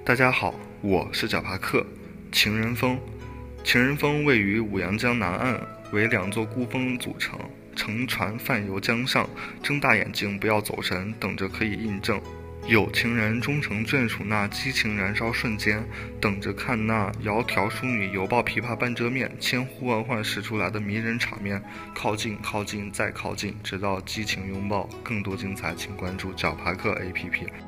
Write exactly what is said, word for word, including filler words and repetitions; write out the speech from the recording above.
大家好，我是贾帕克。情人峰，情人峰位于五羊江南岸，为两座孤峰组成。乘船泛游江上，睁大眼睛不要走神，等着可以印证。有情人终成眷属那激情燃烧瞬间，等着看那窈窕淑女犹抱琵琶半遮面，千呼万唤使出来的迷人场面。靠近靠近再靠近，直到激情拥抱。更多精彩请关注贾帕克 A P P。